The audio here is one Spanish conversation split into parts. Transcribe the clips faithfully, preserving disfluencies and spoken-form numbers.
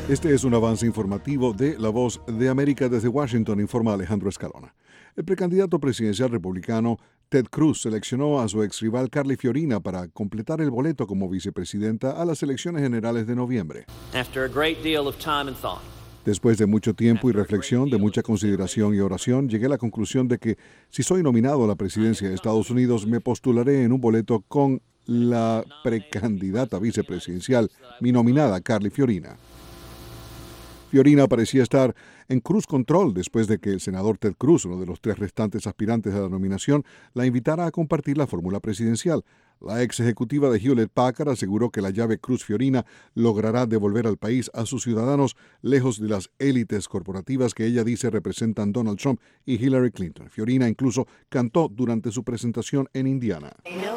Este es un avance informativo de La Voz de América. Desde Washington informa Alejandro Escalona. El precandidato presidencial republicano Ted Cruz seleccionó a su exrival Carly Fiorina para completar el boleto como vicepresidenta a las elecciones generales de noviembre. After a great deal of time and thought. Después de mucho tiempo y reflexión, de mucha consideración y oración, llegué a la conclusión de que si soy nominado a la presidencia de Estados Unidos, me postularé en un boleto con la precandidata vicepresidencial, mi nominada Carly Fiorina. Fiorina parecía estar en cruise control después de que el senador Ted Cruz, uno de los tres restantes aspirantes a la nominación, la invitara a compartir la fórmula presidencial. La ex ejecutiva de Hewlett Packard aseguró que la llave Cruz-Fiorina logrará devolver al país a sus ciudadanos lejos de las élites corporativas que ella dice representan Donald Trump y Hillary Clinton. Fiorina incluso cantó durante su presentación en Indiana.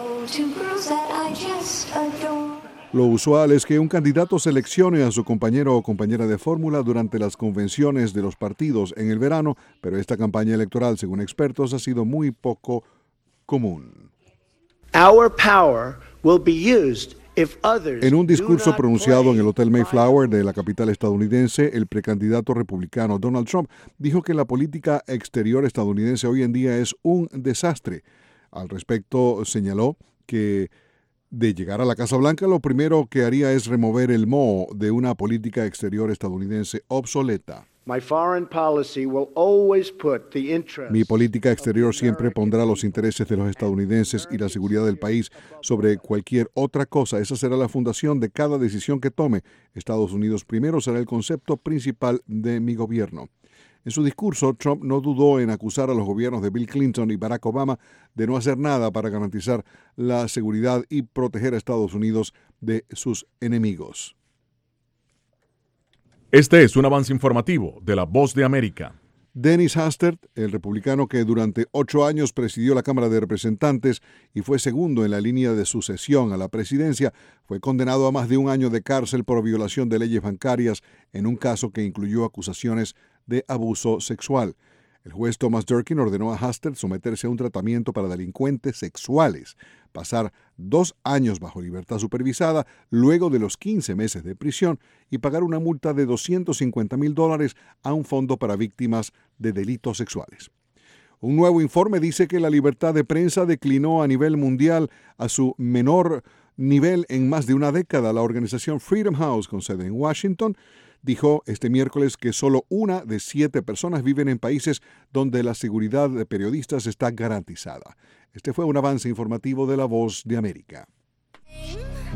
Lo usual es que un candidato seleccione a su compañero o compañera de fórmula durante las convenciones de los partidos en el verano, pero esta campaña electoral, según expertos, ha sido muy poco común. Our power will be used if others En un discurso do not pronunciado play en el Hotel by Mayflower de la capital estadounidense, el precandidato republicano Donald Trump dijo que la política exterior estadounidense hoy en día es un desastre. Al respecto, señaló que de llegar a la Casa Blanca, lo primero que haría es remover el moho de una política exterior estadounidense obsoleta. My foreign policy will always put the interests Mi política of exterior the siempre American pondrá los people intereses de los estadounidenses y la seguridad del país sobre cualquier otra cosa. Esa será la fundación de cada decisión que tome. Estados Unidos primero será el concepto principal de mi gobierno. En su discurso, Trump no dudó en acusar a los gobiernos de Bill Clinton y Barack Obama de no hacer nada para garantizar la seguridad y proteger a Estados Unidos de sus enemigos. Este es un avance informativo de La Voz de América. Dennis Hastert, el republicano que durante ocho años presidió la Cámara de Representantes y fue segundo en la línea de sucesión a la presidencia, fue condenado a más de un año de cárcel por violación de leyes bancarias en un caso que incluyó acusaciones de abuso sexual. El juez Thomas Durkin ordenó a Hastert someterse a un tratamiento para delincuentes sexuales, pasar dos años bajo libertad supervisada luego de los quince meses de prisión y pagar una multa de doscientos cincuenta mil dólares a un fondo para víctimas de delitos sexuales. Un nuevo informe dice que la libertad de prensa declinó a nivel mundial a su menor nivel en más de una década. La organización Freedom House, con sede en Washington, dijo este miércoles que solo una de siete personas viven en países donde la seguridad de periodistas está garantizada. Este fue un avance informativo de La Voz de América.